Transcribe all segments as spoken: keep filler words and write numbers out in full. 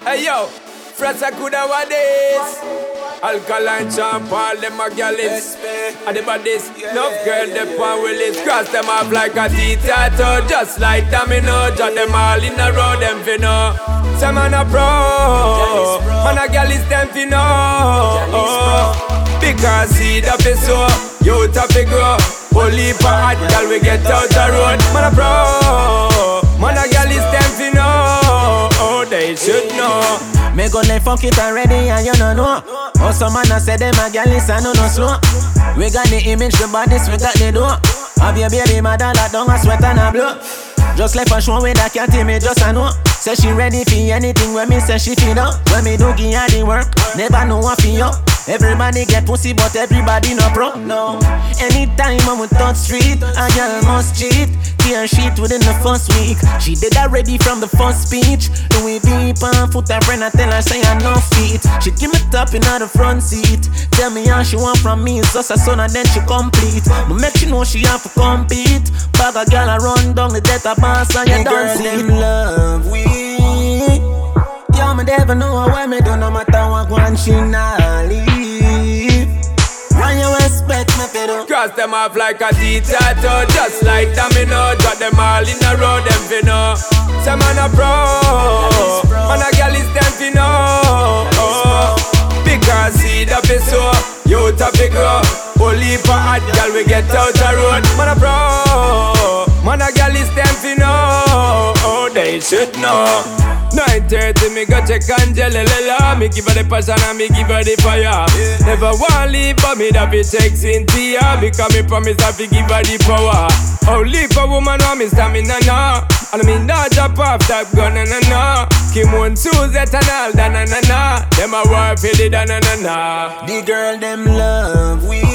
Hey yo, Frats a good nowadays. Alkaline champ, all them a gallus. And the bodies, enough girl, them pan willis. Cross them off like a T-tattoo. Just like domino, jot them all in a row, them finna. Some man a pro, man a gallus, them finna. Because seed up is so, youth up is grow. Only for hot girl, we get out the road. Man a pro, man a gallus, them finna. Oh, they should know. Me go lay fuck it already and you no know. Oh, some man a say them a gal is a no no slow. We got the image, the bodies, we got the dough. Have your baby mother that down a sweat and a blow. Just like a show with that cat me just a know. Say she ready for anything when me say she feel up. When me do give her the work, never know what for you. Everybody get pussy but everybody no pro. No. Anytime I'm with touch street, a girl must cheat. Clear sheet within the first week. She did that ready from the first speech. Louis V pan foot her friend, I tell her say I no feet. She give me top in the front seat. Tell me how she want from me, it's just a son and then she complete. But make she know she have to compete. Bag a girl a run down the death a pass and you don't see them love we. Yo, me never know where me do no matter what one she not leave. Why you expect me to do? Cross them off like a T-tattoo. Just like domino, drop them all in a row, them finna. Some man a pro, man a gal is them finna. Because seed up is so, youth up is grow. Only for hot gal, we get out the road. Man a pro, man a gal is them finna. Oh, they should know. nine thirty, me go check Angelella. Me give her the passion and me give her the fire. Yeah. Never want leave but me that be take Cynthia. Because me promise that we give her the power. Only for woman want me stamina na. And me not drop off that gun na na na. Kim one Suzette and all da na na na. Them a war for the da na na na. The girl them love we.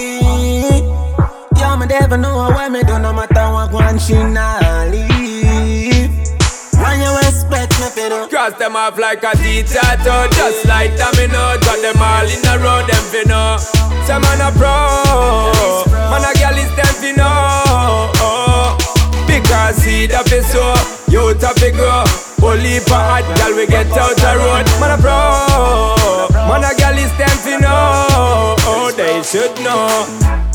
Yo, me never know why me do no matter what one she not leave. Why you expect me to do? Cross them off like a T-tattoo. Just like domino, drop them all in a row, them finna. Some man a pro, man a gal is them finna. Because seed up is so, youth up is grow. Only for hot gal we get out the road. Man a pro, man a gal is them finna. Oh, they should know.